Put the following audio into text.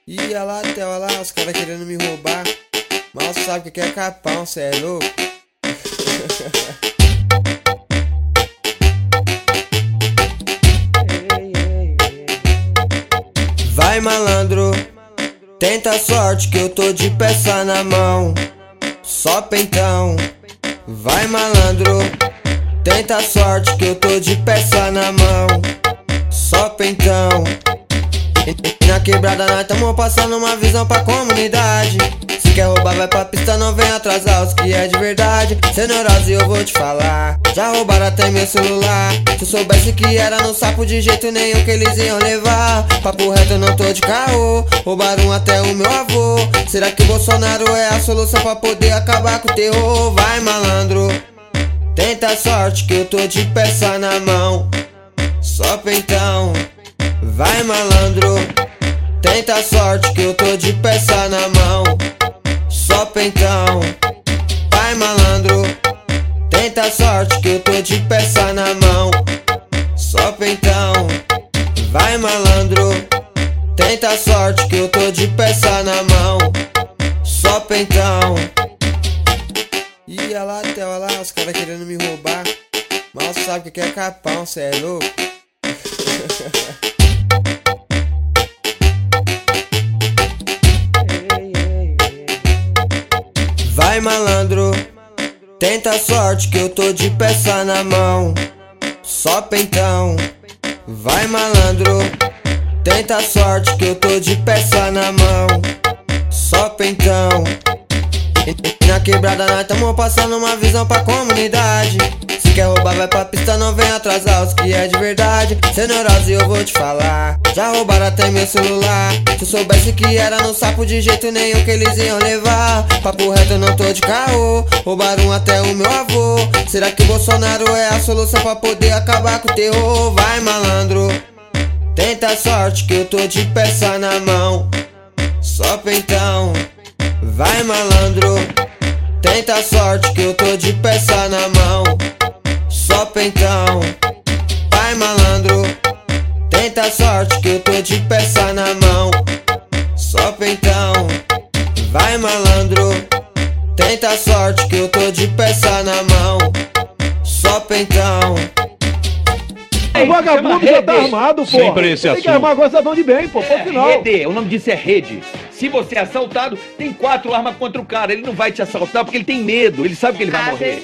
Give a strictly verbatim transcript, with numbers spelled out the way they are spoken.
Ia lá, até lá, os caras querendo me roubar. Mal sabe que é capão, cê é louco. Vai malandro, tenta a sorte que eu tô de peça na mão. Só peitão. Vai malandro, tenta a sorte que eu tô de peça na mão. Só peitão. E na quebrada nós tamo passando uma visão pra comunidade. Se quer roubar vai pra pista, não vem atrasar os que é de verdade. Cê neurose eu vou te falar, já roubaram até meu celular. Se eu soubesse que era no sapo de jeito nenhum que eles iam levar. Papo reto eu não tô de caô, roubaram até o meu avô. Será que o Bolsonaro é a solução pra poder acabar com o terror? Vai malandro, tenta a sorte que eu tô de peça na mão. Só peitão. Vai malandro, tenta a sorte que eu tô de peça na mão. Só peitão. Vai malandro, tenta a sorte que eu tô de peça na mão. Só peitão. Vai malandro, tenta a sorte que eu tô de peça na mão. Só peitão. Ia lá, até lá, os caras querendo me roubar. Mal sabe que é capão, cê é louco. Vai malandro, tenta a sorte que eu tô de peça na mão. Só peitão. Vai malandro, tenta a sorte que eu tô de peça na mão. Só peitão. E na quebrada nós tamo passando uma visão pra comunidade. Se quer roubar vai pra pista, não vem atrasar os que é de verdade. Cê neurose eu vou te falar, já roubaram até meu celular. Se eu soubesse que era no sapo de jeito nenhum que eles iam levar. Papo reto eu não tô de caô, roubaram até o meu avô. Será que o Bolsonaro é a solução pra poder acabar com o terror? Vai malandro, tenta a sorte que eu tô de peça na mão. Só peitão. Vai malandro, tenta a sorte que eu tô de peça na mão. Só peitão. Vai malandro, tenta a sorte que eu tô de peça na mão. Só peitão. Vai malandro, tenta a sorte que eu tô de peça na mão. Só peitão. O vagabundo já tá armado, pô. Sempre esse Tem assunto. que armar gostadão de bem, pô. Ponto final. Rede, o nome disso é rede. Se você é assaltado, tem quatro armas contra o cara. Ele não vai te assaltar porque ele tem medo. Ele sabe que ele vai morrer.